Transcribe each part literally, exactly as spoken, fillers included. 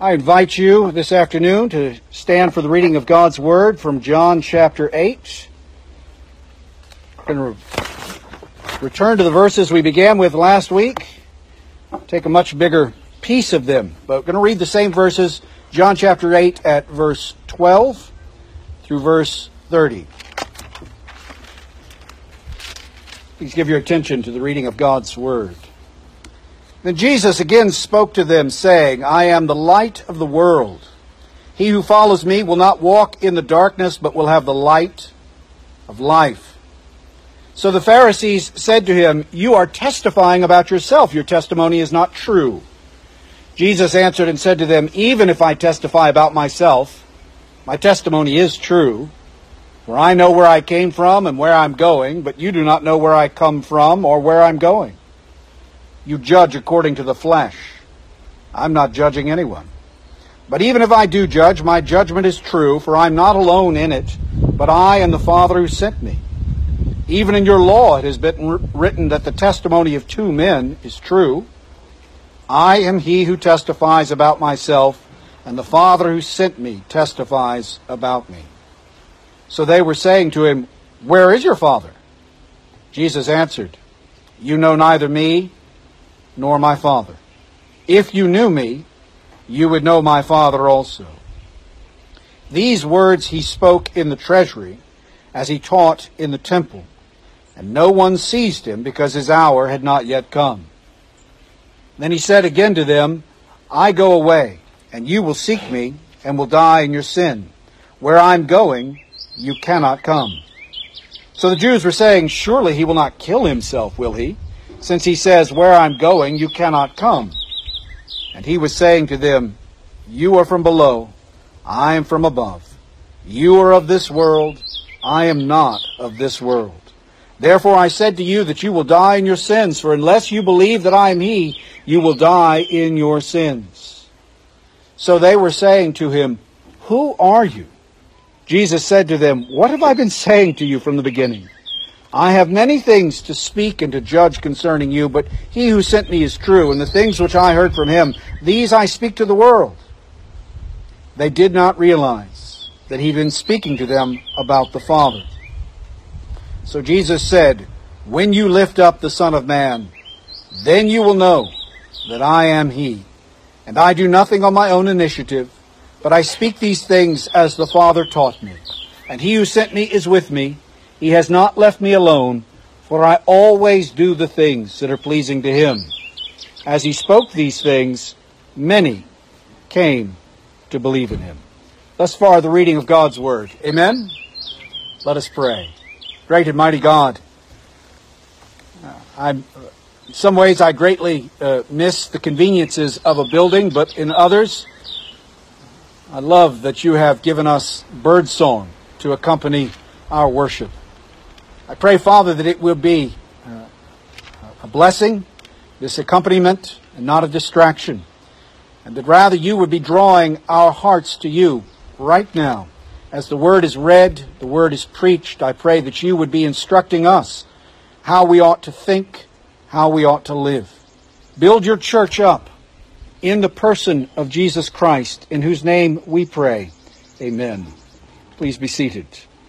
I invite you this afternoon to stand for the reading of God's Word from John chapter eight. We're going to return to the verses we began with last week, take a much bigger piece of them. But we're going to read the same verses, John chapter eight at verse twelve through verse thirty. Please give your attention to the reading of God's Word. Then Jesus again spoke to them, saying, I am the light of the world. He who follows me will not walk in the darkness, but will have the light of life. So the Pharisees said to him, You are testifying about yourself. Your testimony is not true. Jesus answered and said to them, Even if I testify about myself, my testimony is true. For I know where I came from and where I'm going, but you do not know where I come from or where I'm going. You judge according to the flesh. I'm not judging anyone. But even if I do judge, my judgment is true, for I'm not alone in it, but I and the Father who sent me. Even in your law it has been written that the testimony of two men is true. I am he who testifies about myself, and the Father who sent me testifies about me. So they were saying to him, Where is your Father? Jesus answered, You know neither me nor my Father. If you knew me, you would know my Father also. These words he spoke in the treasury, as he taught in the temple, and no one seized him, because his hour had not yet come. Then he said again to them, I go away, and you will seek me, and will die in your sin. Where I'm going, you cannot come. So the Jews were saying, Surely he will not kill himself, will he? Since he says, Where I'm going, you cannot come. And he was saying to them, You are from below, I am from above. You are of this world, I am not of this world. Therefore I said to you that you will die in your sins, for unless you believe that I am he, you will die in your sins. So they were saying to him, Who are you? Jesus said to them, What have I been saying to you from the beginning? I have many things to speak and to judge concerning you, but he who sent me is true, and the things which I heard from him, these I speak to the world. They did not realize that he'd been speaking to them about the Father. So Jesus said, When you lift up the Son of Man, then you will know that I am he. And I do nothing on my own initiative, but I speak these things as the Father taught me. And he who sent me is with me. He has not left me alone, for I always do the things that are pleasing to him. As he spoke these things, many came to believe in him. Thus far, the reading of God's Word. Amen? Let us pray. Great and mighty God, I'm, in some ways I greatly uh, miss the conveniences of a building, but in others, I love that you have given us birdsong to accompany our worship. I pray, Father, that it will be uh, a blessing, this accompaniment, and not a distraction. And that rather you would be drawing our hearts to you right now. As the Word is read, the Word is preached, I pray that you would be instructing us how we ought to think, how we ought to live. Build your church up in the person of Jesus Christ, in whose name we pray. Amen. Please be seated.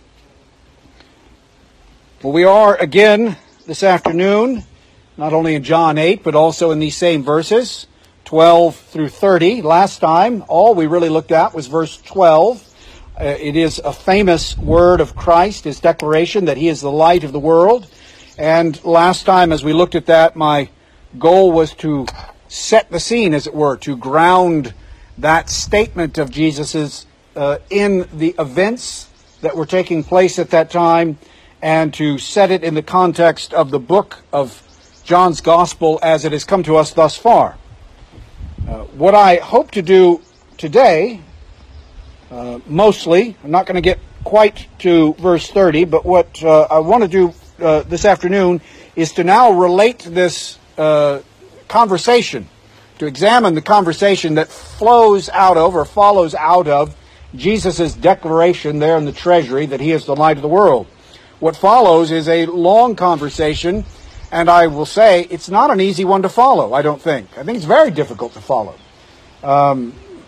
Well, we are again this afternoon, not only in John eight, but also in these same verses, twelve through thirty. Last time, all we really looked at was verse twelve. Uh, it is a famous word of Christ, his declaration that he is the light of the world. And last time, as we looked at that, my goal was to set the scene, as it were, to ground that statement of Jesus's uh, in the events that were taking place at that time, and to set it in the context of the book of John's Gospel as it has come to us thus far. Uh, what I hope to do today, uh, mostly, I'm not going to get quite to verse thirty, but what uh, I want to do uh, this afternoon is to now relate this uh, conversation, to examine the conversation that flows out of or follows out of Jesus' declaration there in the treasury that he is the light of the world. What follows is a long conversation, and I will say it's not an easy one to follow, I don't think. I think it's very difficult to follow. Um,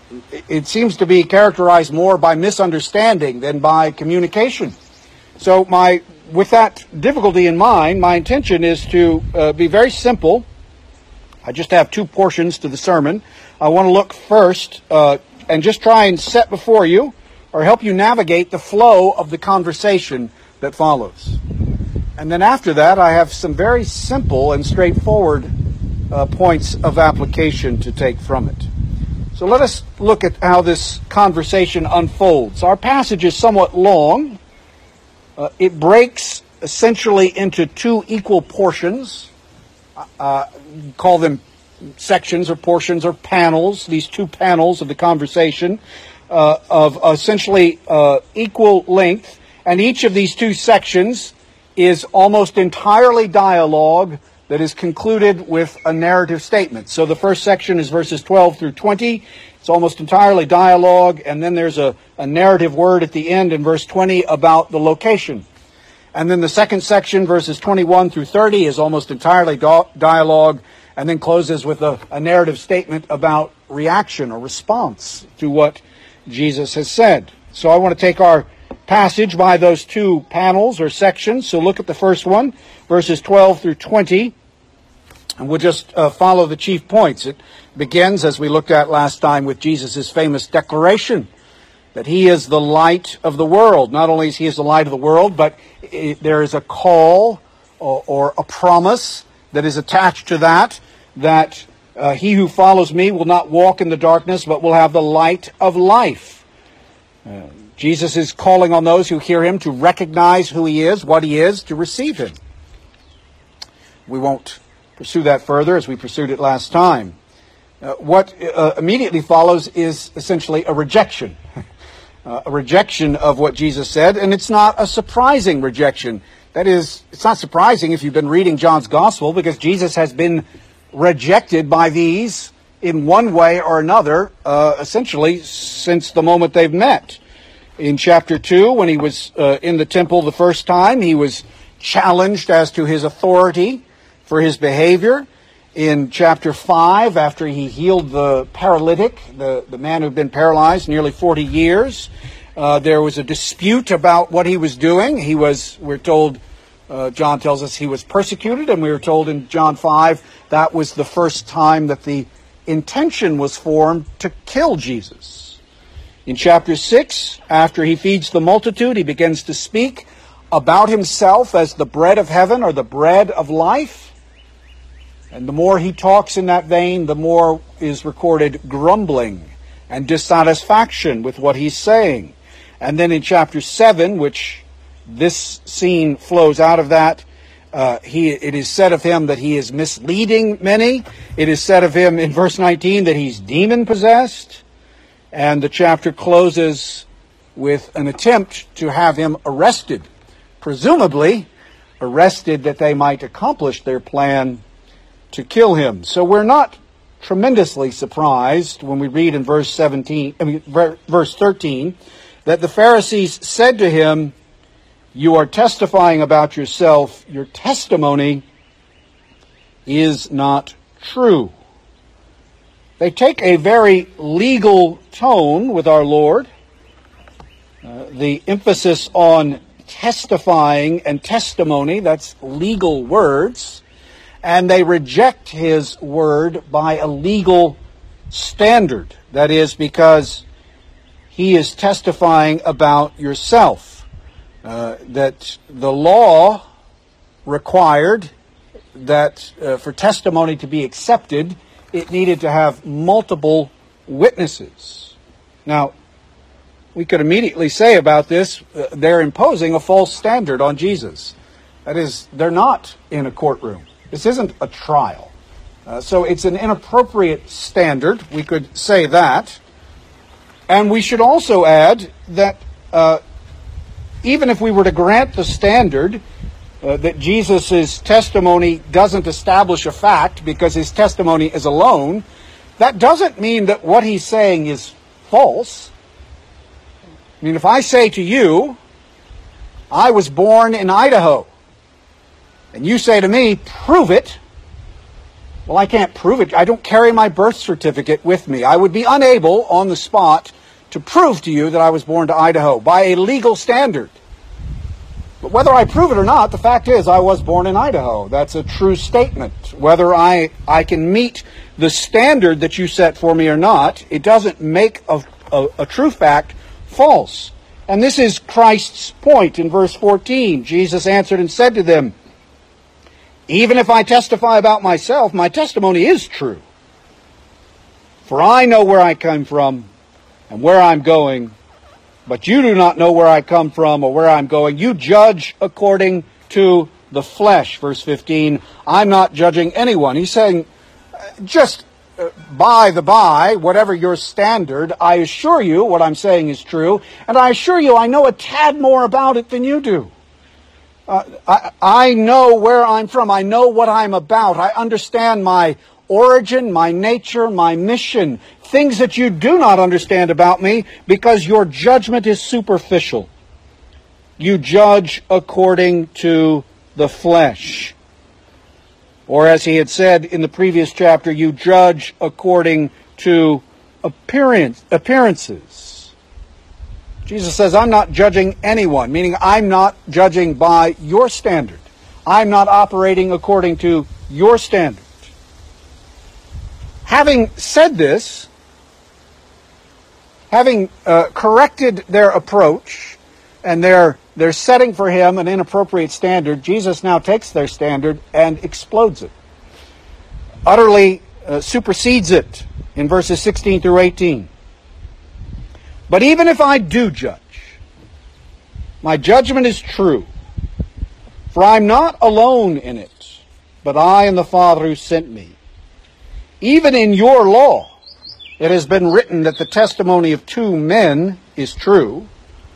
it seems to be characterized more by misunderstanding than by communication. So my, with that difficulty in mind, my intention is to uh, be very simple. I just have two portions to the sermon. I want to look first uh, and just try and set before you or help you navigate the flow of the conversation that follows. And then after that, I have some very simple and straightforward uh, points of application to take from it. So let us look at how this conversation unfolds. Our passage is somewhat long. Uh, it breaks essentially into two equal portions. Uh, call them sections or portions or panels, these two panels of the conversation uh, of essentially uh, equal length. And each of these two sections is almost entirely dialogue that is concluded with a narrative statement. So the first section is verses twelve through twenty. It's almost entirely dialogue, and then there's a, a narrative word at the end in verse twenty about the location. And then the second section, verses twenty-one through thirty, is almost entirely do- dialogue, and then closes with a, a narrative statement about reaction or response to what Jesus has said. So I want to take our passage by those two panels or sections. So look at the first one, verses twelve through twenty, and we'll just uh, follow the chief points. It begins, as we looked at last time, with Jesus' famous declaration that he is the light of the world. Not only is he is the light of the world, but it, there is a call or, or a promise that is attached to that, that uh, he who follows me will not walk in the darkness, but will have the light of life. Uh, Jesus is calling on those who hear him to recognize who he is, what he is, to receive him. We won't pursue that further as we pursued it last time. Uh, what uh, immediately follows is essentially a rejection. uh, a rejection of what Jesus said, and it's not a surprising rejection. That is, it's not surprising if you've been reading John's Gospel, because Jesus has been rejected by these in one way or another, uh, essentially since the moment they've met. In chapter two, when he was uh, in the temple the first time, he was challenged as to his authority for his behavior. In chapter five, after he healed the paralytic, the, the man who had been paralyzed nearly forty years, uh, there was a dispute about what he was doing. He was, we're told, uh, John tells us he was persecuted, and we were told in John five that was the first time that the intention was formed to kill Jesus. In chapter six, after he feeds the multitude, he begins to speak about himself as the bread of heaven or the bread of life. And the more he talks in that vein, the more is recorded grumbling and dissatisfaction with what he's saying. And then in chapter seven, which this scene flows out of that, uh, he, it is said of him that he is misleading many. It is said of him in verse nineteen that he's demon-possessed. And the chapter closes with an attempt to have him arrested, presumably arrested that they might accomplish their plan to kill him. So we're not tremendously surprised when we read in verse seventeen, I mean, verse thirteen, that the Pharisees said to him, "You are testifying about yourself. Your testimony is not true." They take a very legal tone with our Lord. Uh, the emphasis on testifying and testimony, that's legal words. And they reject his word by a legal standard. That is because he is testifying about yourself. Uh, that the law required that uh, for testimony to be accepted, it needed to have multiple witnesses. Now, we could immediately say about this, uh, they're imposing a false standard on Jesus. That is, they're not in a courtroom. This isn't a trial. Uh, so it's an inappropriate standard. We could say that. And we should also add that uh, even if we were to grant the standard uh, that Jesus' testimony doesn't establish a fact because his testimony is alone, that doesn't mean that what he's saying is false. I mean, if I say to you, I was born in Idaho, and you say to me, prove it, Well, I can't prove it. I don't carry my birth certificate with me. I would be unable on the spot to prove to you that I was born to Idaho by a legal standard. But whether I prove it or not, the fact is I was born in Idaho. That's a true statement. Whether I, I can meet the standard that you set for me or not, it doesn't make a, a, a true fact false. And this is Christ's point in verse fourteen. Jesus answered and said to them, even if I testify about myself, my testimony is true. For I know where I come from and where I'm going, but you do not know where I come from or where I'm going. You judge according to the flesh. Verse fifteen, I'm not judging anyone. He's saying, just uh, by the by, whatever your standard, I assure you what I'm saying is true, and I assure you I know a tad more about it than you do. Uh, I, I know where I'm from. I know what I'm about. I understand my origin, my nature, my mission. Things that you do not understand about me because your judgment is superficial. You judge according to the flesh. Or as he had said in the previous chapter, you judge according to appearance, appearances. Jesus says, I'm not judging anyone, meaning I'm not judging by your standard. I'm not operating according to your standard. Having said this, having uh, corrected their approach and their, their setting for him an inappropriate standard, Jesus now takes their standard and explodes it. Utterly uh, supersedes it in verses sixteen through eighteen. But even if I do judge, my judgment is true, for I'm not alone in it, but I and the Father who sent me. Even in your law, it has been written that the testimony of two men is true.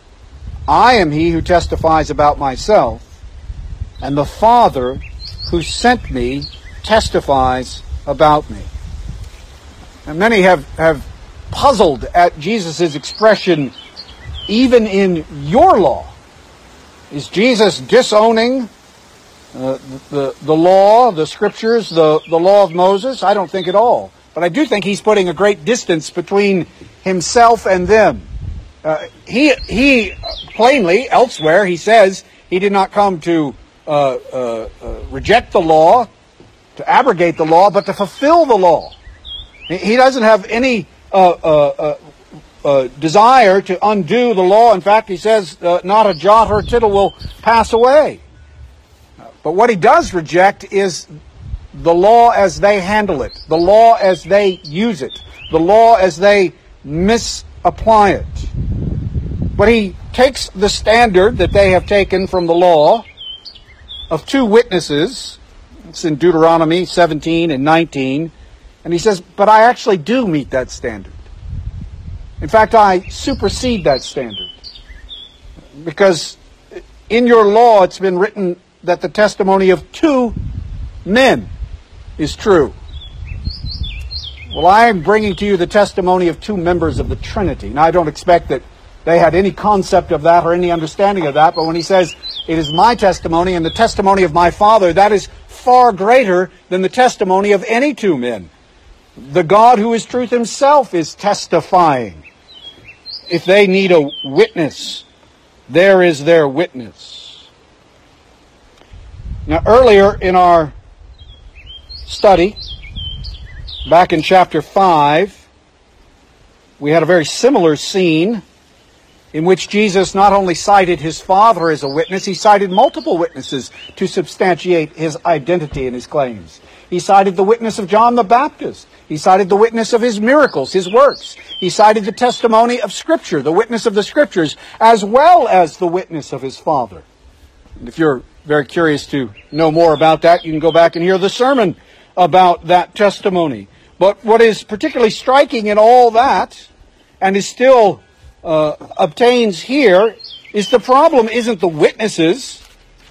I am he who testifies about myself, and the Father who sent me testifies about me. And many have, have puzzled at Jesus' expression, even in your law. Is Jesus disowning uh, the, the law, the scriptures, the, the law of Moses? I don't think at all. But I do think he's putting a great distance between himself and them. Uh, he, he plainly, elsewhere, he says he did not come to uh, uh, uh, reject the law, to abrogate the law, but to fulfill the law. He doesn't have any Uh, uh, uh, uh, desire to undo the law. In fact, he says uh, not a jot or a tittle will pass away. But what he does reject is the law as they handle it, the law as they use it, the law as they misapply it. But he takes the standard that they have taken from the law of two witnesses. It's in Deuteronomy seventeen and nineteen. And he says, but I actually do meet that standard. In fact, I supersede that standard. Because in your law it's been written that the testimony of two men is true. Well, I am bringing to you the testimony of two members of the Trinity. Now, I don't expect that they had any concept of that or any understanding of that, but when he says, it is my testimony and the testimony of my Father, that is far greater than the testimony of any two men. The God who is truth himself is testifying. If they need a witness, there is their witness. Now, earlier in our study, back in chapter five, we had a very similar scene in which Jesus not only cited his Father as a witness, he cited multiple witnesses to substantiate his identity and his claims. He cited the witness of John the Baptist. He cited the witness of his miracles, his works. He cited the testimony of Scripture, the witness of the Scriptures, as well as the witness of his Father. And if you're very curious to know more about that, you can go back and hear the sermon about that testimony. But what is particularly striking in all that, and is still uh, obtains here, is the problem isn't the witnesses.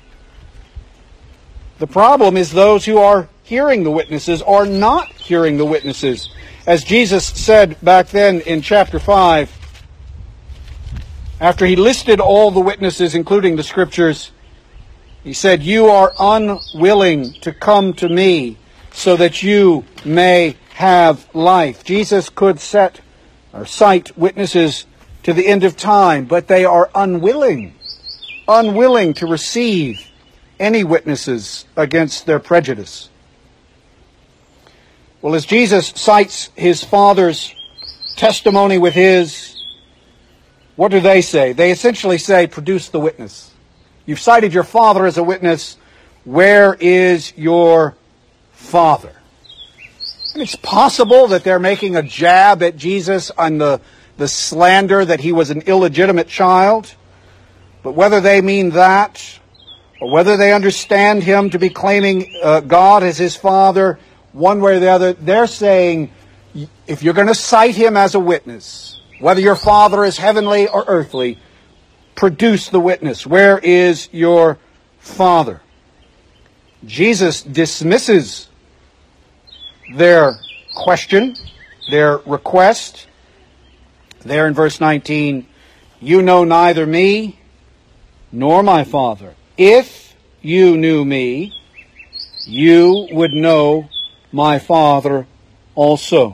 The problem is those who are hearing the witnesses or not hearing the witnesses. As Jesus said back then in chapter five, after he listed all the witnesses, including the Scriptures, he said, "You are unwilling to come to me, so that you may have life. Jesus could set or cite witnesses to the end of time, but they are unwilling, unwilling to receive any witnesses against their prejudice. Well, as Jesus cites his Father's testimony with his, what do they say? They essentially say, produce the witness. You've cited your Father as a witness. Where is your Father? And it's possible that they're making a jab at Jesus on the, the slander that he was an illegitimate child. But whether they mean that, or whether they understand him to be claiming uh, God as his Father, one way or the other, they're saying, if you're going to cite him as a witness, whether your Father is heavenly or earthly, produce the witness. Where is your Father? Jesus dismisses their question, their request. There in verse nineteen, you know neither me nor my Father. If you knew me, you would know my Father also.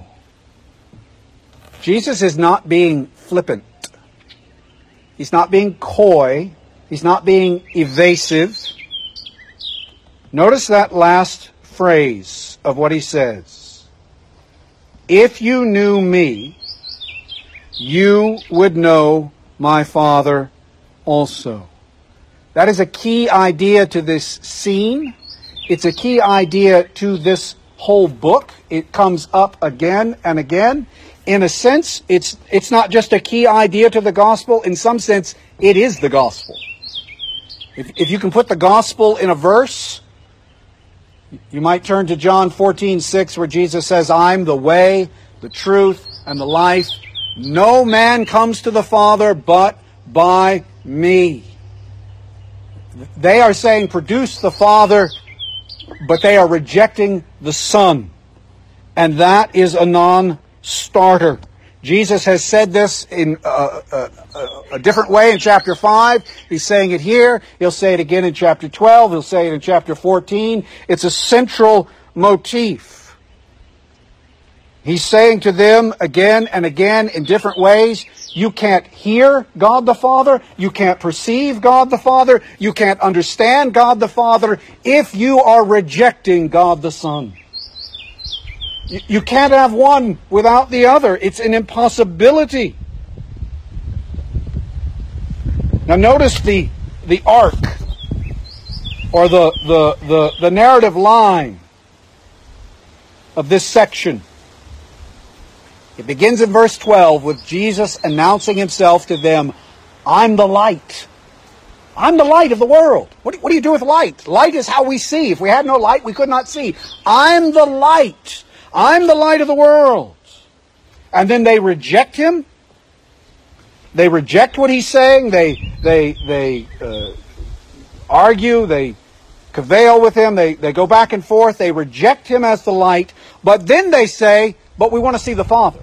Jesus is not being flippant. He's not being coy. He's not being evasive. Notice that last phrase of what he says. If you knew me, you would know my Father also. That is a key idea to this scene. It's a key idea to this whole book. It comes up again and again. In a sense, it's it's not just a key idea to the gospel. In some sense, it is the gospel. If, if you can put the gospel in a verse, you might turn to John fourteen six, where Jesus says, I'm the way, the truth, and the life. No man comes to the Father but by me. They are saying, produce the Father, but they are rejecting the Son. And that is a non-starter. Jesus has said this in a, a, a different way in chapter five. He's saying it here. He'll say it again in chapter twelve. He'll say it in chapter fourteen. It's a central motif. He's saying to them again and again in different ways, you can't hear God the Father. You can't perceive God the Father. You can't understand God the Father if you are rejecting God the Son. You can't have one without the other. It's an impossibility. Now notice the the arc, or the, the, the, the narrative line of this section. It begins in verse twelve with Jesus announcing himself to them, I'm the light. I'm the light of the world. What do, what do you do with light? Light is how we see. If we had no light, we could not see. I'm the light. I'm the light of the world. And then they reject him. They reject what he's saying. They they they uh, argue. They cavil with him. They they go back and forth. They reject him as the light. But then they say, but we want to see the Father.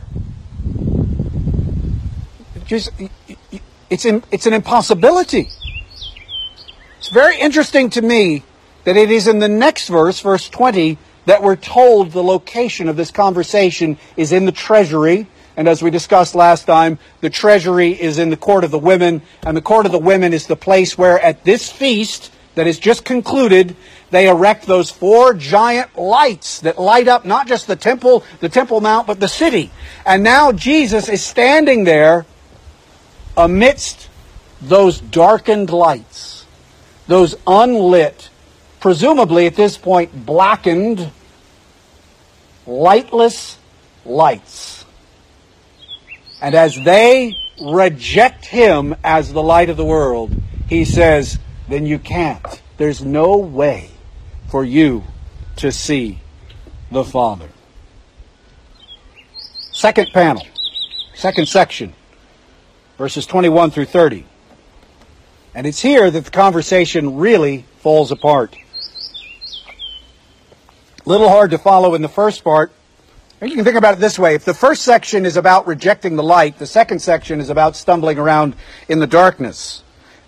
Just, it's in, it's an impossibility. It's very interesting to me that it is in the next verse, verse twenty, that we're told the location of this conversation is in the treasury. And as we discussed last time, the treasury is in the court of the women. And the court of the women is the place where at this feast that is just concluded, they erect those four giant lights that light up not just the temple, the Temple Mount, but the city. And now Jesus is standing there amidst those darkened lights, those unlit, presumably at this point blackened, lightless lights. And as they reject him as the light of the world, he says, then you can't. There's no way for you to see the Father. Second panel, second section, verses twenty-one through thirty. And it's here that the conversation really falls apart. A little hard to follow in the first part. You can think about it this way. If the first section is about rejecting the light, the second section is about stumbling around in the darkness.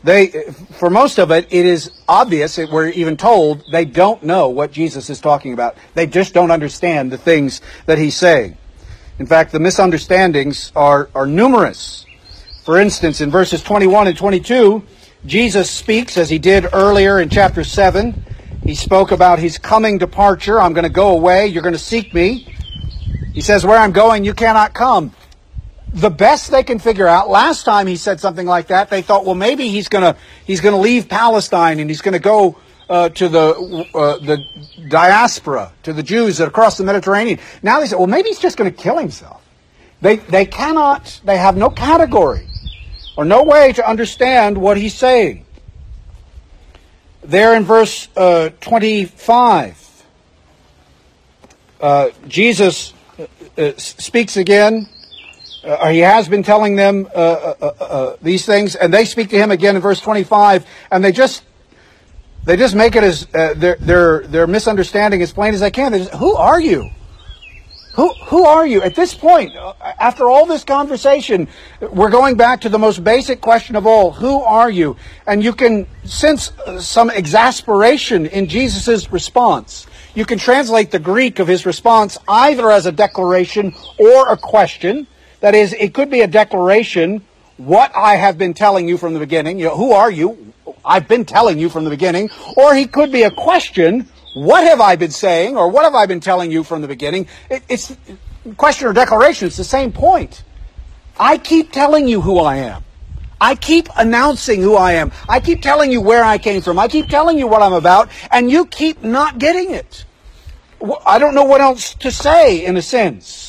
They, for most of it, it is obvious, we're even told, they don't know what Jesus is talking about. They just don't understand the things that he's saying. In fact, the misunderstandings are, are numerous. For instance, in verses twenty-one and twenty-two, Jesus speaks, as he did earlier in chapter seven. He spoke about his coming departure. I'm going to go away. You're going to seek me. He says, where I'm going, you cannot come. The best they can figure out, last time he said something like that, they thought, well, maybe he's going to he's going to leave Palestine and he's going to go uh, to the uh, the diaspora, to the Jews that across the Mediterranean. Now they say, well, maybe he's just going to kill himself. They they cannot, they have no category or no way to understand what he's saying. There in verse uh, twenty-five, uh, Jesus uh, speaks again. Uh, he has been telling them uh, uh, uh, uh, these things, and they speak to him again in verse twenty-five, and they just they just make it as uh, their their their misunderstanding as plain as they can. They just, who are you? Who who are you? At this point, uh, after all this conversation, we're going back to the most basic question of all: who are you? And you can sense uh, some exasperation in Jesus' response. You can translate the Greek of his response either as a declaration or a question. That is, it could be a declaration, what I have been telling you from the beginning. You know, who are you? I've been telling you from the beginning. Or he could be a question, what have I been saying? Or what have I been telling you from the beginning? It, it's question or declaration. It's the same point. I keep telling you who I am. I keep announcing who I am. I keep telling you where I came from. I keep telling you what I'm about. And you keep not getting it. I don't know what else to say, in a sense.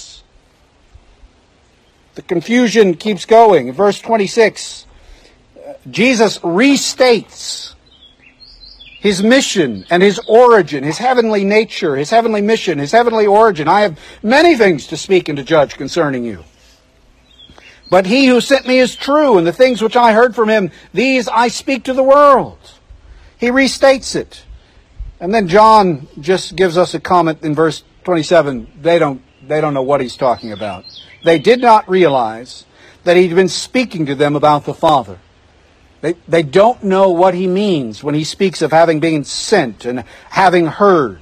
The confusion keeps going. In verse twenty-six, Jesus restates his mission and his origin, his heavenly nature, his heavenly mission, his heavenly origin. I have many things to speak and to judge concerning you. But he who sent me is true, and the things which I heard from him, these I speak to the world. He restates it. And then John just gives us a comment in verse twenty-seven. They don't, they don't know what he's talking about. They did not realize that he'd been speaking to them about the Father. They, they don't know what he means when he speaks of having been sent and having heard.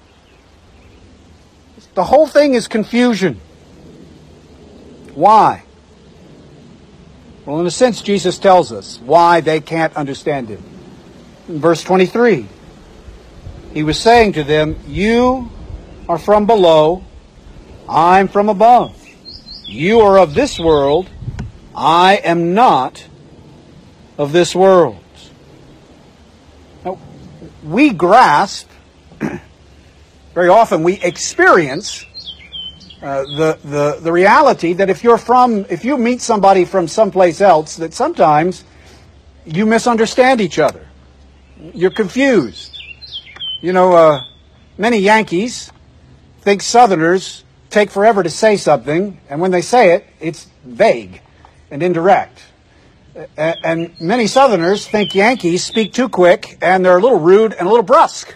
The whole thing is confusion. Why? Well, in a sense, Jesus tells us why they can't understand him. In verse twenty-three, he was saying to them, you are from below, I'm from above. You are of this world, I am not of this world. Now, we grasp, very often we experience uh, the, the, the reality that if you're from, if you meet somebody from someplace else, that sometimes you misunderstand each other. You're confused. You know, uh, many Yankees think Southerners take forever to say something, and when they say it, it's vague and indirect. And many Southerners think Yankees speak too quick, and they're a little rude and a little brusque.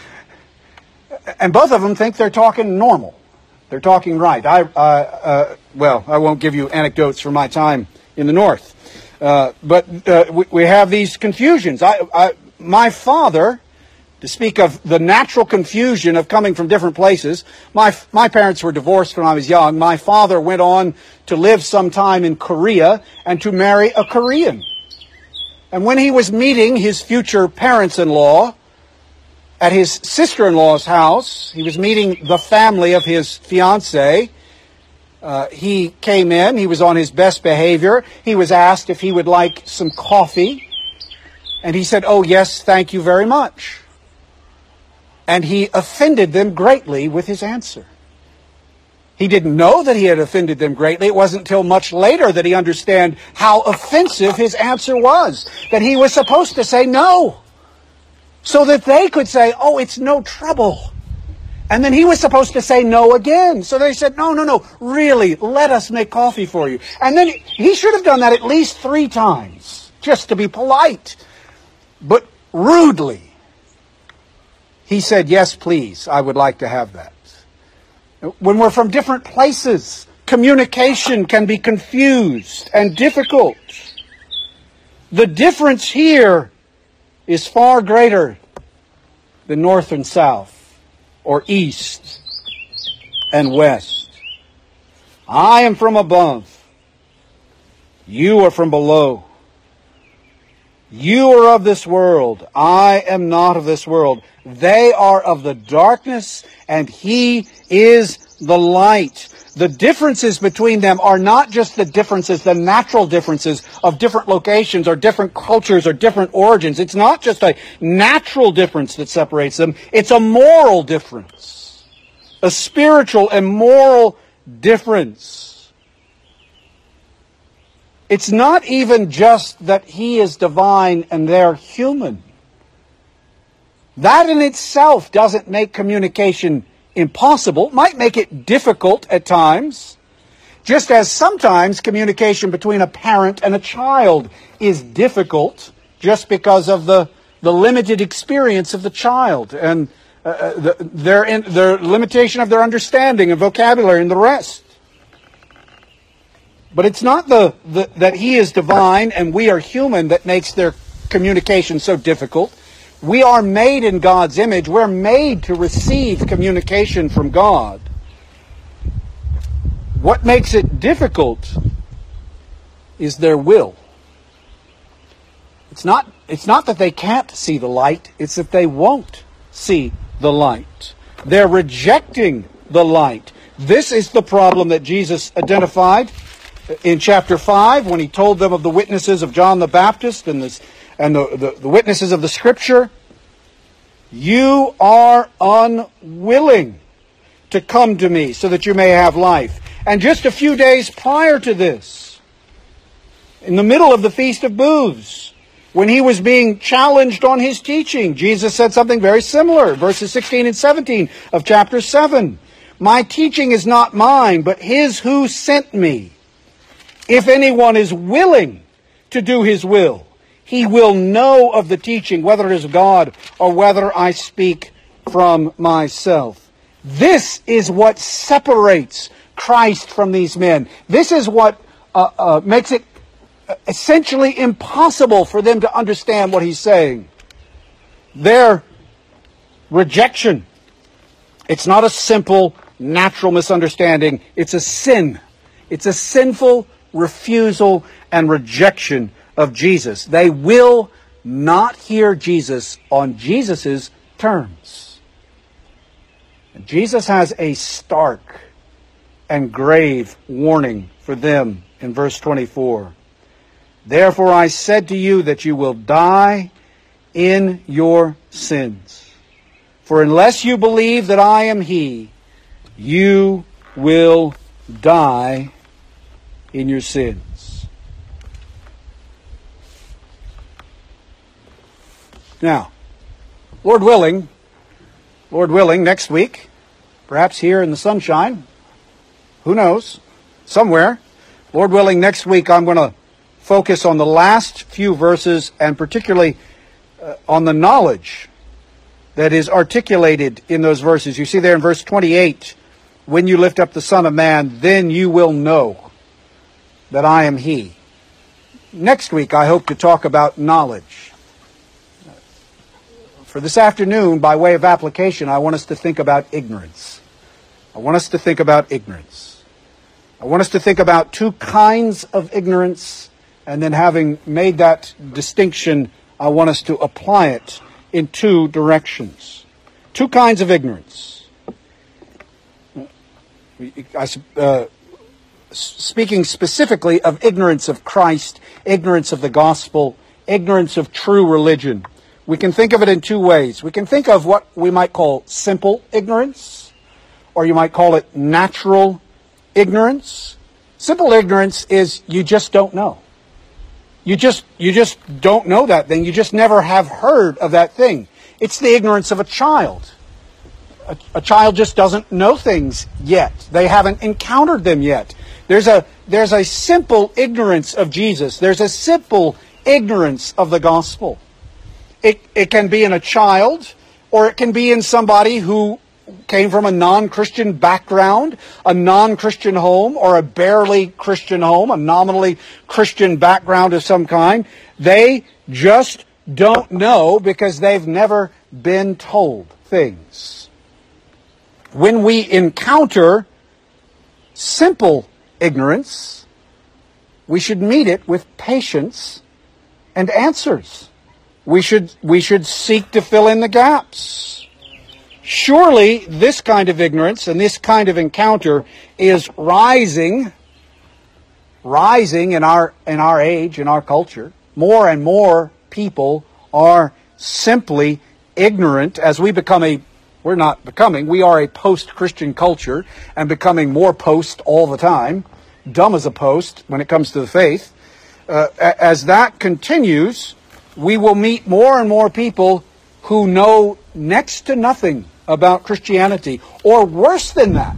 And both of them think they're talking normal. They're talking right. I, uh, uh, well, I won't give you anecdotes from my time in the North. Uh, but uh, we, we have these confusions. I, I, my father... To speak of the natural confusion of coming from different places. My my parents were divorced when I was young. My father went on to live some time in Korea and to marry a Korean. And when he was meeting his future parents-in-law at his sister-in-law's house, he was meeting the family of his fiancée. Uh, he came in. He was on his best behavior. He was asked if he would like some coffee. And he said, oh, yes, thank you very much. And he offended them greatly with his answer. He didn't know that he had offended them greatly. It wasn't until much later that he understood how offensive his answer was. That he was supposed to say no. So that they could say, oh, it's no trouble. And then he was supposed to say no again. So they said, no, no, no, really, let us make coffee for you. And then he should have done that at least three times, just to be polite. But rudely, he said, yes, please, I would like to have that. When we're from different places, communication can be confused and difficult. The difference here is far greater than north and south, or east and west. I am from above. You are from below. You are of this world. I am not of this world. They are of the darkness, and He is the light. The differences between them are not just the differences, the natural differences of different locations or different cultures or different origins. It's not just a natural difference that separates them. It's a moral difference. A spiritual and moral difference. It's not even just that He is divine and they're human. That in itself doesn't make communication impossible. It might make it difficult at times. Just as sometimes communication between a parent and a child is difficult just because of the, the limited experience of the child and uh, the, their, in, their limitation of their understanding and vocabulary and the rest. But it's not the, the that He is divine and we are human that makes their communication so difficult. We are made in God's image. We're made to receive communication from God. What makes it difficult is their will. It's not, it's not that they can't see the light, it's that they won't see the light. They're rejecting the light. This is the problem that Jesus identified in chapter five, when He told them of the witnesses of John the Baptist and, this, and the, the, the witnesses of the Scripture. You are unwilling to come to me so that you may have life. And just a few days prior to this, in the middle of the Feast of Booths, when He was being challenged on His teaching, Jesus said something very similar. Verses sixteen and seventeen of chapter seven. My teaching is not mine, but His who sent me. If anyone is willing to do His will, he will know of the teaching, whether it is God or whether I speak from myself. This is what separates Christ from these men. This is what uh, uh, makes it essentially impossible for them to understand what He's saying. Their rejection. It's not a simple, natural misunderstanding. It's a sin. It's a sinful refusal and rejection of Jesus. They will not hear Jesus on Jesus' terms. And Jesus has a stark and grave warning for them in verse twenty-four. Therefore I said to you that you will die in your sins. For unless you believe that I am He, you will die in your sins. Now, Lord willing, Lord willing, next week, perhaps here in the sunshine, who knows, somewhere, Lord willing, next week I'm going to focus on the last few verses and particularly uh, on the knowledge that is articulated in those verses. You see there in verse twenty-eight, when you lift up the Son of Man, then you will know that I am He. Next week, I hope to talk about knowledge. For this afternoon, by way of application, I want us to think about ignorance. I want us to think about ignorance. I want us to think about two kinds of ignorance, and then having made that distinction, I want us to apply it in two directions. Two kinds of ignorance. I, uh, speaking specifically of ignorance of Christ, ignorance of the gospel, ignorance of true religion. We can think of it in two ways. We can think of what we might call simple ignorance, or you might call it natural ignorance. Simple ignorance is you just don't know. You just, you just don't know that thing. You just never have heard of that thing. It's the ignorance of a child. A, a child just doesn't know things yet. They haven't encountered them yet. There's a, there's a simple ignorance of Jesus. There's a simple ignorance of the gospel. It, it can be in a child, or it can be in somebody who came from a non-Christian background, a non-Christian home, or a barely Christian home, a nominally Christian background of some kind. They just don't know because they've never been told things. When we encounter simple ignorance, we should meet it with patience and answers. We should, we should seek to fill in the gaps. Surely this kind of ignorance and this kind of encounter is rising, rising in our, in our age, in our culture. More and more people are simply ignorant as we become a, we're not becoming, we are a post-Christian culture and becoming more post all the time, dumb as a post when it comes to the faith. Uh, as that continues, we will meet more and more people who know next to nothing about Christianity, or worse than that.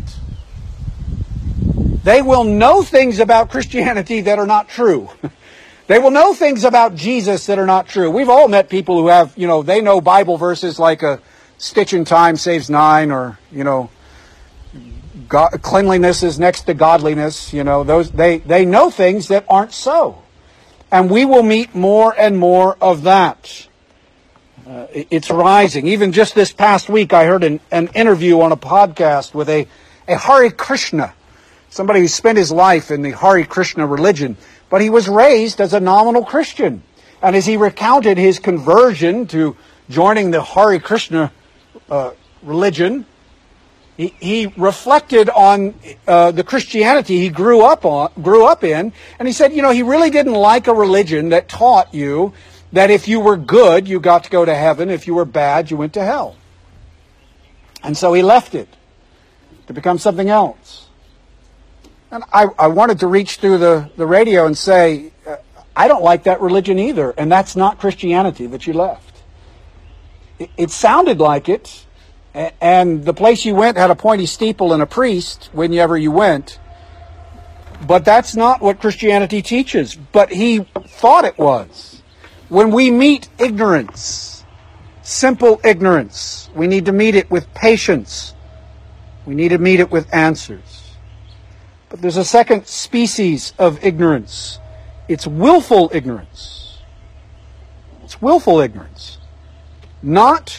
They will know things about Christianity that are not true. They will know things about Jesus that are not true. We've all met people who have, you know, they know Bible verses like a stitch in time saves nine, or, you know, God, cleanliness is next to godliness. You know, those they, they know things that aren't so. And we will meet more and more of that. Uh, it's rising. Even just this past week, I heard an, an interview on a podcast with a, a Hare Krishna, somebody who spent his life in the Hare Krishna religion, but he was raised as a nominal Christian. And as he recounted his conversion to joining the Hare Krishna uh, religion, he, he reflected on uh, the Christianity he grew up on, grew up in, and he said, you know, he really didn't like a religion that taught you that if you were good, you got to go to heaven. If you were bad, you went to hell. And so he left it to become something else. And I, I wanted to reach through the, the radio and say, uh, I don't like that religion either, and that's not Christianity that you left. It, it sounded like it, and the place you went had a pointy steeple and a priest whenever you went, but that's not what Christianity teaches. But he thought it was. When we meet ignorance, simple ignorance, we need to meet it with patience. We need to meet it with answers. But there's a second species of ignorance. It's willful ignorance. It's willful ignorance. Not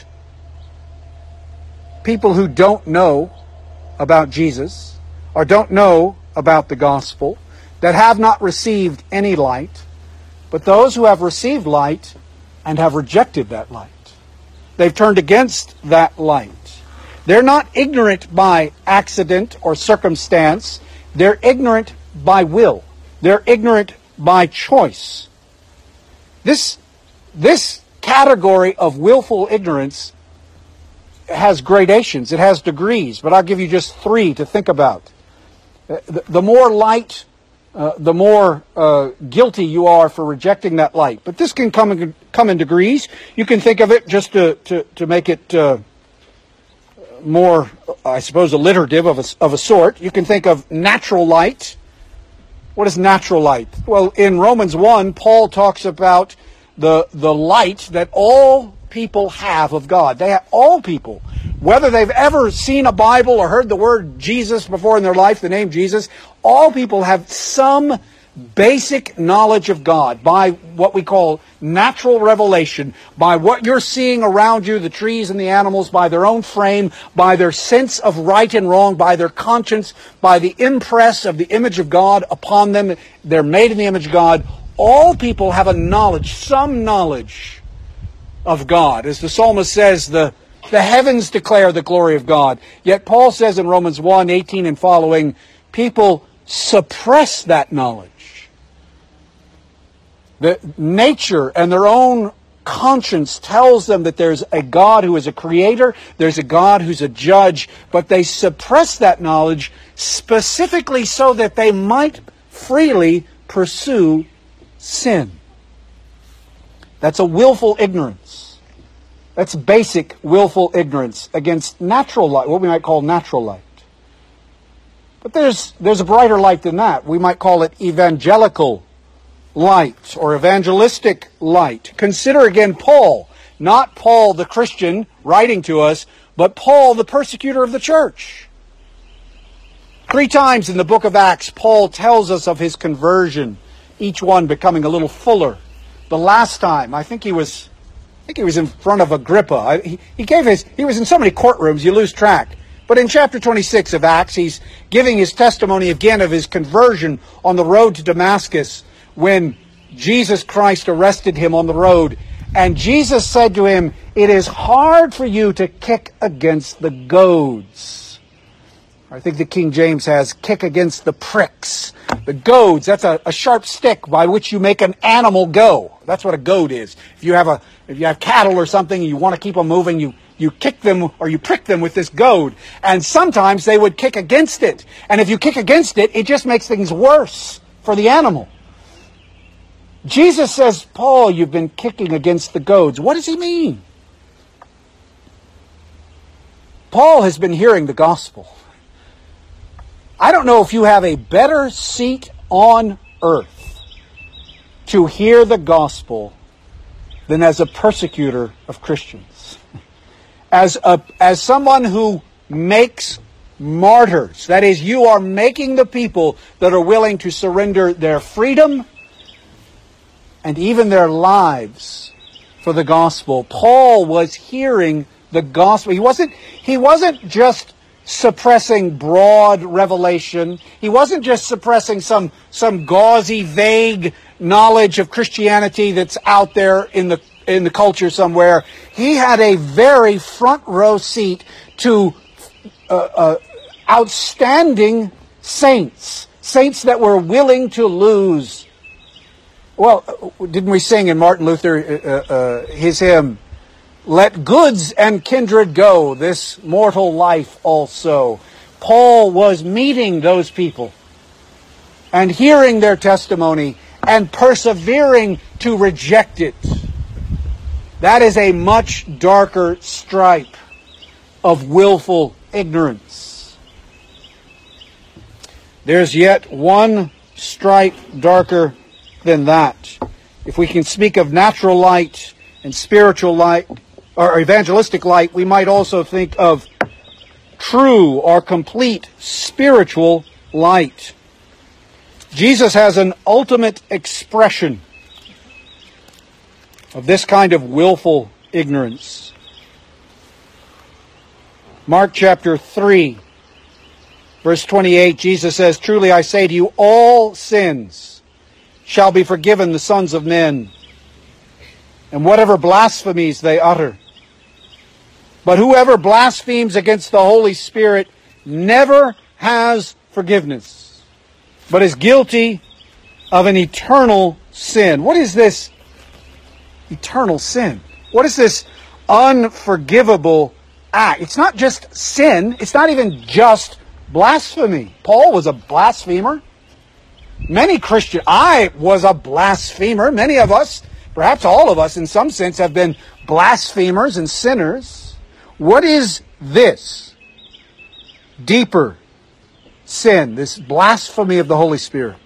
people who don't know about Jesus or don't know about the gospel, that have not received any light, but those who have received light and have rejected that light. They've turned against that light. They're not ignorant by accident or circumstance. They're ignorant by will. They're ignorant by choice. This, this category of willful ignorance has gradations. It has degrees, but I'll give you just three to think about. The, the more light, uh, the more uh, guilty you are for rejecting that light. But this can come in, come in degrees. You can think of it, just to, to, to make it uh, more, I suppose, alliterative of a, of a sort. You can think of natural light. What is natural light? Well, in Romans one, Paul talks about the, the light that all people have of God. They have, all people, whether they've ever seen a Bible or heard the word Jesus before in their life, the name Jesus, all people have some basic knowledge of God by what we call natural revelation, by what you're seeing around you, the trees and the animals, by their own frame, by their sense of right and wrong, by their conscience, by the impress of the image of God upon them. They're made in the image of God. All people have a knowledge, some knowledge of God. As the psalmist says, the, the heavens declare the glory of God. Yet Paul says in Romans one, eighteen and following, people suppress that knowledge. The nature and their own conscience tells them that there's a God who is a creator, there's a God who's a judge, but they suppress that knowledge specifically so that they might freely pursue sin. That's a willful ignorance. That's basic willful ignorance against natural light, what we might call natural light. But there's, there's a brighter light than that. We might call it evangelical light or evangelistic light. Consider again Paul, not Paul the Christian writing to us, but Paul, the persecutor of the church. Three times in the book of Acts, Paul tells us of his conversion, each one becoming a little fuller. The last time, I think he was, I think he was in front of Agrippa. I, he, he gave his, he was in so many courtrooms, you lose track. But in chapter twenty-six of Acts, he's giving his testimony again of his conversion on the road to Damascus when Jesus Christ arrested him on the road. And Jesus said to him, "It is hard for you to kick against the goads." I think the King James has kick against the pricks. The goads, that's a, a sharp stick by which you make an animal go. That's what a goad is. If you have a, if you have cattle or something and you want to keep them moving, you, you kick them or you prick them with this goad. And sometimes they would kick against it. And if you kick against it, it just makes things worse for the animal. Jesus says, "Paul, you've been kicking against the goads." What does he mean? Paul has been hearing the gospel. I don't know if you have a better seat on earth to hear the gospel than as a persecutor of Christians. As a, as someone who makes martyrs. That is, you are making the people that are willing to surrender their freedom and even their lives for the gospel. Paul was hearing the gospel. He wasn't, he wasn't just suppressing broad revelation. He wasn't just suppressing some, some gauzy, vague knowledge of Christianity that's out there in the, in the culture somewhere. He had a very front row seat to uh, uh, outstanding saints. Saints that were willing to lose. Well, didn't we sing in Martin Luther, uh, uh, his hymn, "Let goods and kindred go, this mortal life also"? Paul was meeting those people and hearing their testimony and persevering to reject it. That is a much darker stripe of willful ignorance. There's yet one stripe darker than that. If we can speak of natural light and spiritual light, or evangelistic light, we might also think of true or complete spiritual light. Jesus has an ultimate expression of this kind of willful ignorance. Mark chapter three, verse twenty-eight, Jesus says, "Truly I say to you, all sins shall be forgiven the sons of men, and whatever blasphemies they utter. But whoever blasphemes against the Holy Spirit never has forgiveness, but is guilty of an eternal sin." What is this eternal sin? What is this unforgivable act? It's not just sin. It's not even just blasphemy. Paul was a blasphemer. Many Christians, I was a blasphemer. Many of us, perhaps all of us in some sense, have been blasphemers and sinners. What is this deeper sin, this blasphemy of the Holy Spirit?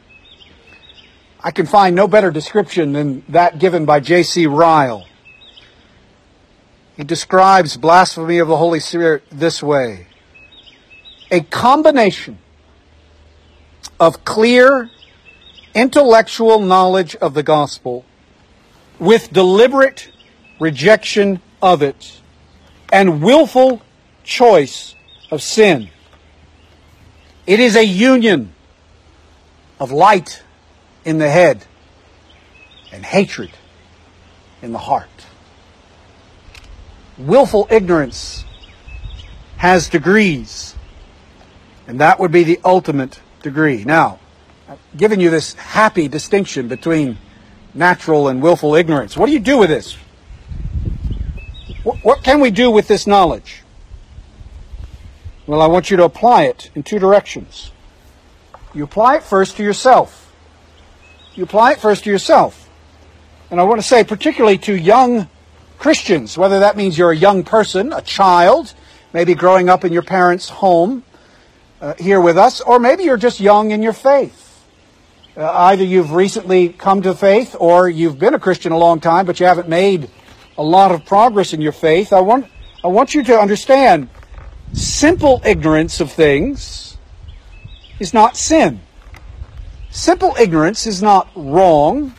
I can find no better description than that given by J C Ryle. He describes blasphemy of the Holy Spirit this way: a combination of clear intellectual knowledge of the gospel with deliberate rejection of it and willful choice of sin. It is a union of light in the head and hatred in the heart. Willful ignorance has degrees, and that would be the ultimate degree. Now, I've given you this happy distinction between natural and willful ignorance. What do you do with this? What can we do with this knowledge? Well, I want you to apply it in two directions. You apply it first to yourself. You apply it first to yourself. And I want to say particularly to young Christians, whether that means you're a young person, a child, maybe growing up in your parents' home uh, here with us, or maybe you're just young in your faith. Uh, either you've recently come to faith or you've been a Christian a long time, but you haven't made a lot of progress in your faith. I want I want you to understand, simple ignorance of things is not sin. Simple ignorance is not wrong.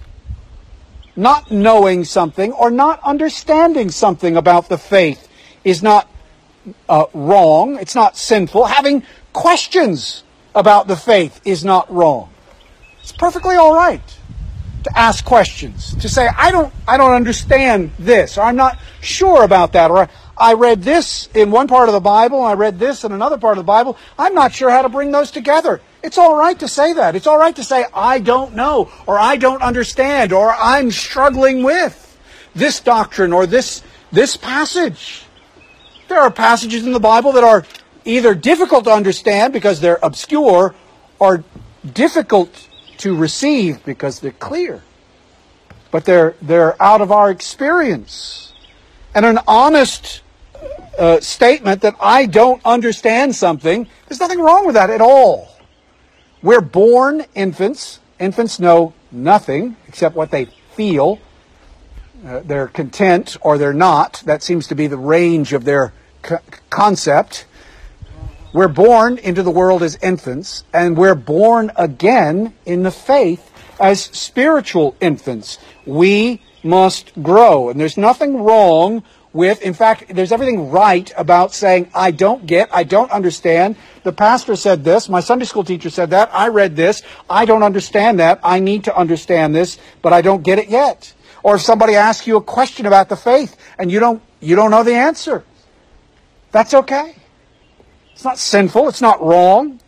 Not knowing something or not understanding something about the faith is not uh, wrong. It's not sinful. Having questions about the faith is not wrong. It's perfectly all right to ask questions, to say, I don't, I don't understand this, or I'm not sure about that, or I read this in one part of the Bible, and I read this in another part of the Bible. I'm not sure how to bring those together. It's all right to say that. It's all right to say, I don't know, or I don't understand, or I'm struggling with this doctrine or this, this passage. There are passages in the Bible that are either difficult to understand because they're obscure, or difficult to receive because they're clear. But they're, they're out of our experience. And an honest uh, statement that I don't understand something, there's nothing wrong with that at all. We're born infants. Infants know nothing except what they feel. Uh, they're content or they're not. That seems to be the range of their co- concept. We're born into the world as infants, and we're born again in the faith as spiritual infants. We must grow. And there's nothing wrong with, in fact, there's everything right about saying, I don't get, I don't understand. The pastor said this, my Sunday school teacher said that, I read this, I don't understand that, I need to understand this, but I don't get it yet. Or if somebody asks you a question about the faith and you don't, you don't know the answer, that's okay. It's not sinful, it's not wrong.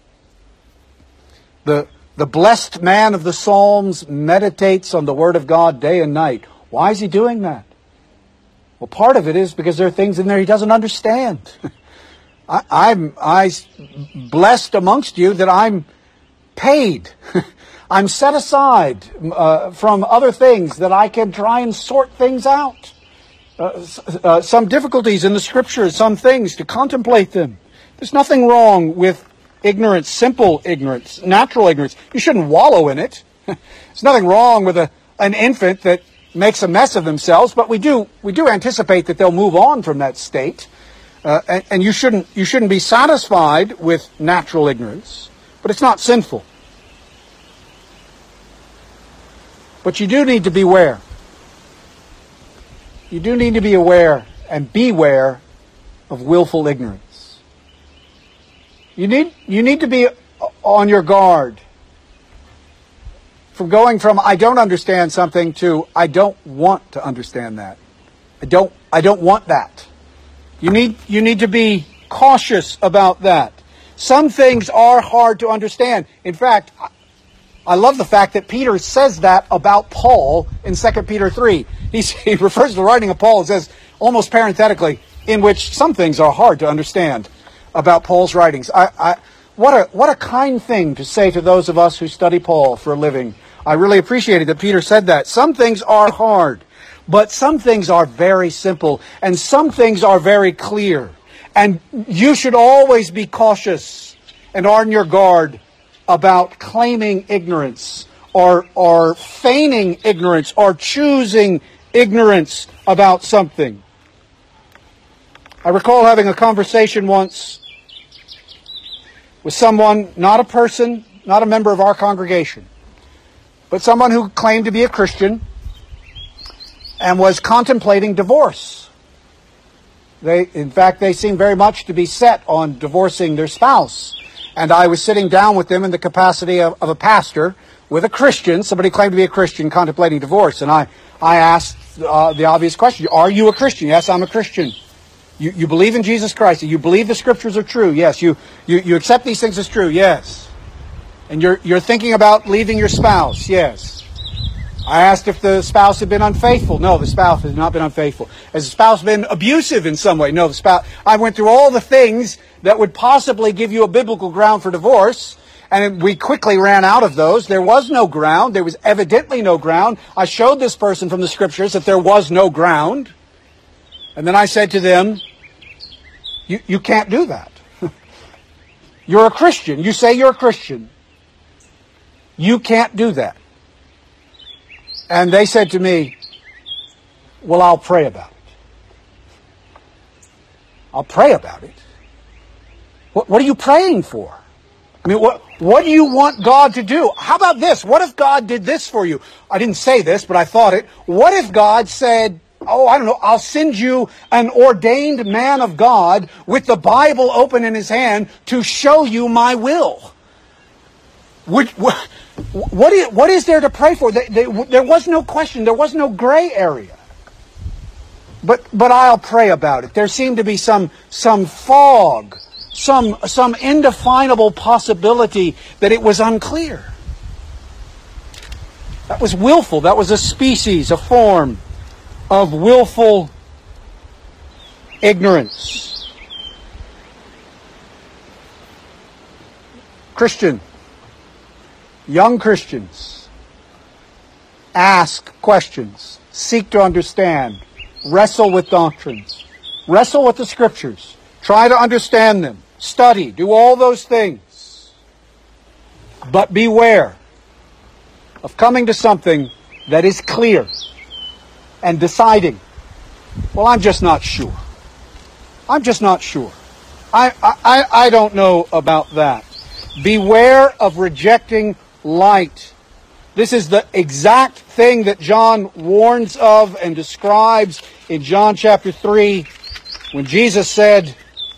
The, the blessed man of the Psalms meditates on the Word of God day and night. Why is he doing that? Well, part of it is because there are things in there he doesn't understand. I, I'm I blessed amongst you that I'm paid. I'm set aside uh, from other things that I can try and sort things out. Uh, uh, some difficulties in the Scriptures, some things, to contemplate them. There's nothing wrong with ignorance, simple ignorance, natural ignorance. You shouldn't wallow in it. There's nothing wrong with a, an infant that makes a mess of themselves, but we do we do anticipate that they'll move on from that state, uh, and, and you shouldn't you shouldn't be satisfied with natural ignorance, but it's not sinful. But you do need to beware. You do need to be aware and beware of willful ignorance. You need you need to be on your guard from going from I don't understand something to I don't want to understand that. I don't I don't want that. You need you need to be cautious about that. Some things are hard to understand. In fact, I love the fact that Peter says that about Paul in Second Peter three. He, he refers to the writing of Paul and says, almost parenthetically, in which some things are hard to understand about Paul's writings. I, I, what a what a kind thing to say to those of us who study Paul for a living. I really appreciated that Peter said that. Some things are hard, but some things are very simple, and some things are very clear. And you should always be cautious and on your guard about claiming ignorance or, or feigning ignorance or choosing ignorance about something. I recall having a conversation once with someone, not a person, not a member of our congregation, but someone who claimed to be a Christian and was contemplating divorce. They, in fact, they seemed very much to be set on divorcing their spouse. And I was sitting down with them in the capacity of, of a pastor with a Christian, somebody claimed to be a Christian contemplating divorce. And I, I asked uh, the obvious question, are you a Christian? Yes, I'm a Christian. You, you believe in Jesus Christ. You believe the Scriptures are true. Yes. You, you, you accept these things as true. Yes. And you're, you're thinking about leaving your spouse. Yes. I asked if the spouse had been unfaithful. No, the spouse has not been unfaithful. Has the spouse been abusive in some way? No, the spouse... I went through all the things that would possibly give you a biblical ground for divorce, and we quickly ran out of those. There was no ground. There was evidently no ground. I showed this person from the Scriptures that there was no ground. And then I said to them, you, you can't do that. You're a Christian. You say you're a Christian. You can't do that. And they said to me, well, I'll pray about it. I'll pray about it. What, what are you praying for? I mean, what, what do you want God to do? How about this? What if God did this for you? I didn't say this, but I thought it. What if God said, oh, I don't know, I'll send you an ordained man of God with the Bible open in his hand to show you my will? Would, what, what, is, what is there to pray for? They, they, there was no question. There was no gray area. But, but I'll pray about it. There seemed to be some, some fog, some, some indefinable possibility that it was unclear. That was willful. That was a species, a form of willful ignorance. Christian, young Christians, ask questions, seek to understand, wrestle with doctrines, wrestle with the Scriptures, try to understand them, study, do all those things. But beware of coming to something that is clear and deciding, well, I'm just not sure. I'm just not sure. I, I, I don't know about that. Beware of rejecting light. This is the exact thing that John warns of and describes in John chapter three when Jesus said,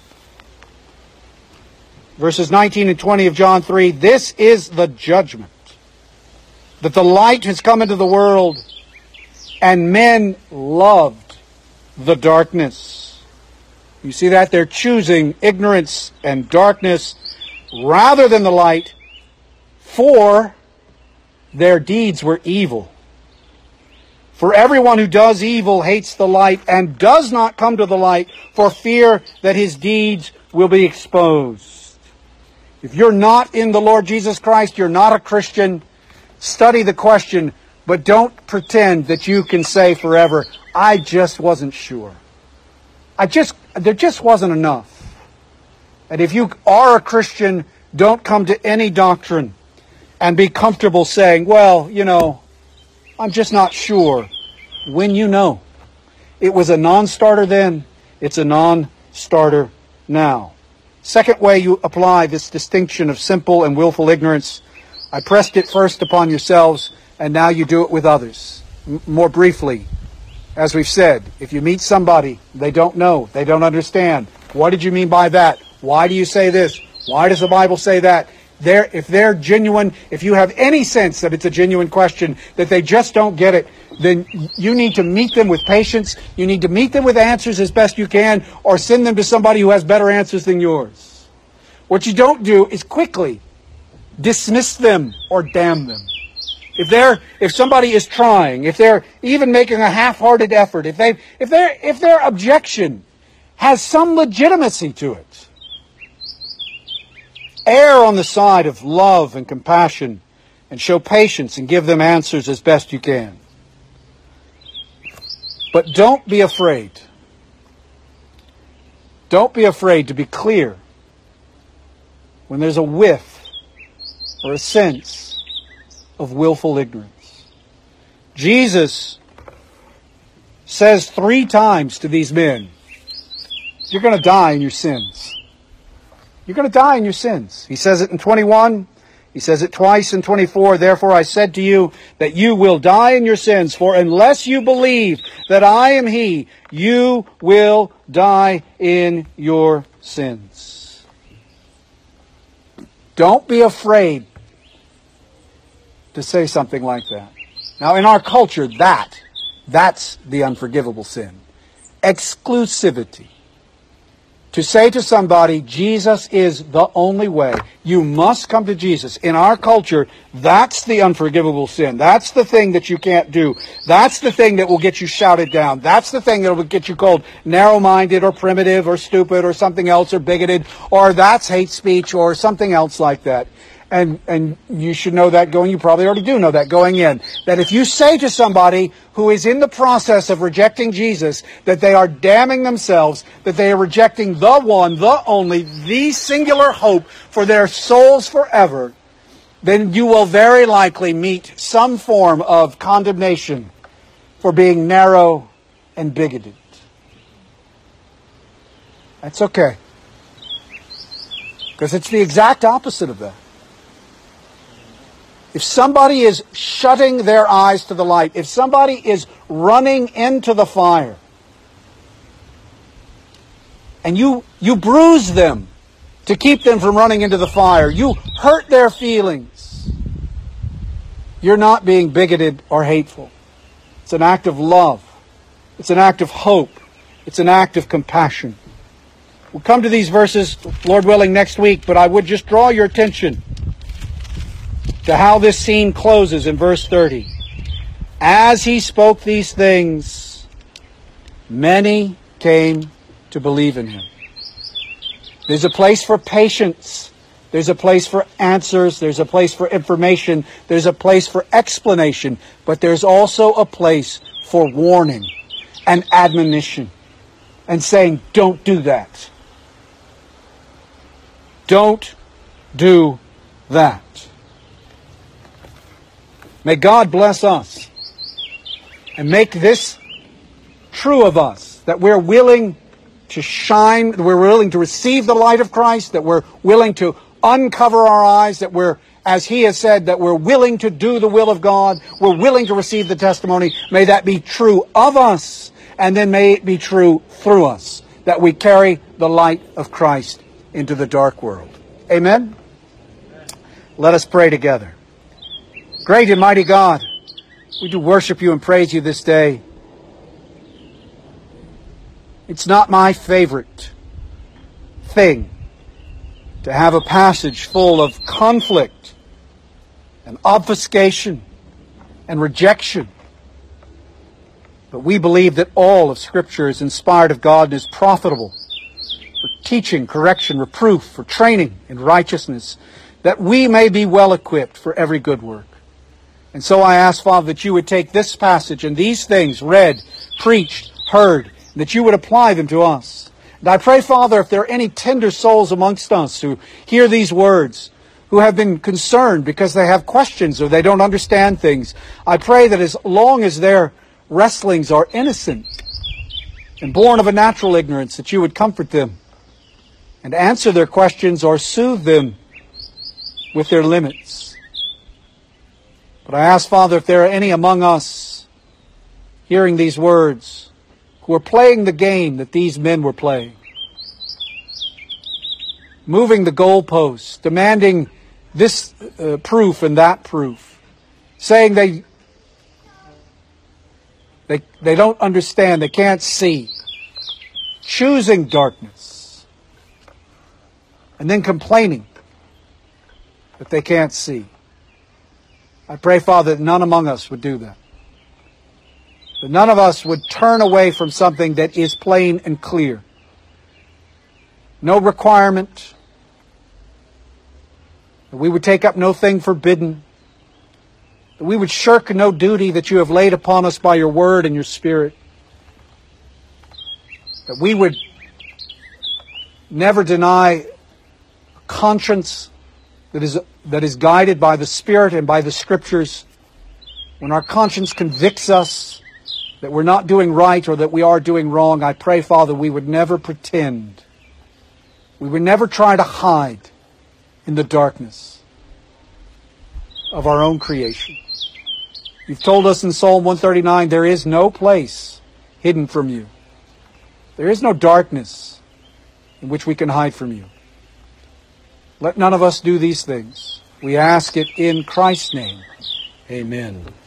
verses nineteen and twenty of John three, this is the judgment, that the light has come into the world, and men loved the darkness. You see that? They're choosing ignorance and darkness rather than the light, for their deeds were evil. For everyone who does evil hates the light and does not come to the light for fear that his deeds will be exposed. If you're not in the Lord Jesus Christ, you're not a Christian, study the question, but don't pretend that you can say forever, I just wasn't sure. I just, there just wasn't enough. And if you are a Christian, don't come to any doctrine and be comfortable saying, well, you know, I'm just not sure, when you know. It was a non-starter then, it's a non-starter now. Second way you apply this distinction of simple and willful ignorance, I pressed it first upon yourselves, and now you do it with others. M- more briefly, as we've said, if you meet somebody, they don't know, they don't understand. What did you mean by that? Why do you say this? Why does the Bible say that? They're, if they're genuine, if you have any sense that it's a genuine question, that they just don't get it, then you need to meet them with patience. You need to meet them with answers as best you can, or send them to somebody who has better answers than yours. What you don't do is quickly dismiss them or damn them. If they're, if somebody is trying, if they're even making a half-hearted effort, if they, if their, if their objection has some legitimacy to it, err on the side of love and compassion and show patience and give them answers as best you can. But don't be afraid. Don't be afraid to be clear when there's a whiff or a sense of willful ignorance. Jesus says three times to these men, you're going to die in your sins. You're going to die in your sins. He says it in twenty-one. He says it twice in twenty-four. Therefore I said to you that you will die in your sins. For unless you believe that I am He, you will die in your sins. Don't be afraid to say something like that. Now in our culture, that, that's the unforgivable sin. Exclusivity. To say to somebody, Jesus is the only way. You must come to Jesus. In our culture, that's the unforgivable sin. That's the thing that you can't do. That's the thing that will get you shouted down. That's the thing that will get you called narrow-minded or primitive or stupid or something else or bigoted, or that's hate speech or something else like that. And and you should know that going, you probably already do know that going in, that if you say to somebody who is in the process of rejecting Jesus, that they are damning themselves, that they are rejecting the one, the only, the singular hope for their souls forever, then you will very likely meet some form of condemnation for being narrow and bigoted. That's okay. Because it's the exact opposite of that. If somebody is shutting their eyes to the light, if somebody is running into the fire, and you, you bruise them to keep them from running into the fire, you hurt their feelings, you're not being bigoted or hateful. It's an act of love. It's an act of hope. It's an act of compassion. We'll come to these verses, Lord willing, next week, but I would just draw your attention to how this scene closes in verse thirty. As he spoke these things, many came to believe in him. There's a place for patience. There's a place for answers. There's a place for information. There's a place for explanation. But there's also a place for warning and admonition and saying, don't do that. Don't do that. May God bless us and make this true of us, that we're willing to shine, that we're willing to receive the light of Christ, that we're willing to uncover our eyes, that we're, as He has said, that we're willing to do the will of God, we're willing to receive the testimony. May that be true of us, and then may it be true through us, that we carry the light of Christ into the dark world. Amen? Amen. Let us pray together. Great and mighty God, we do worship You and praise You this day. It's not my favorite thing to have a passage full of conflict and obfuscation and rejection. But we believe that all of Scripture is inspired of God and is profitable for teaching, correction, reproof, for training in righteousness, that we may be well equipped for every good work. And so I ask, Father, that You would take this passage and these things read, preached, heard, and that You would apply them to us. And I pray, Father, if there are any tender souls amongst us who hear these words, who have been concerned because they have questions or they don't understand things, I pray that as long as their wrestlings are innocent and born of a natural ignorance, that You would comfort them and answer their questions or soothe them with their limits. But I ask, Father, if there are any among us hearing these words who are playing the game that these men were playing, moving the goalposts, demanding this uh, proof and that proof, saying they, they, they don't understand, they can't see, choosing darkness, and then complaining that they can't see. I pray, Father, that none among us would do that. That none of us would turn away from something that is plain and clear. No requirement. That we would take up no thing forbidden. That we would shirk no duty that You have laid upon us by Your Word and Your Spirit. That we would never deny a conscience that is that is guided by the Spirit and by the Scriptures. When our conscience convicts us that we're not doing right or that we are doing wrong, I pray, Father, we would never pretend. We would never try to hide in the darkness of our own creation. You've told us in Psalm one thirty-nine, there is no place hidden from You. There is no darkness in which we can hide from You. Let none of us do these things. We ask it in Christ's name. Amen.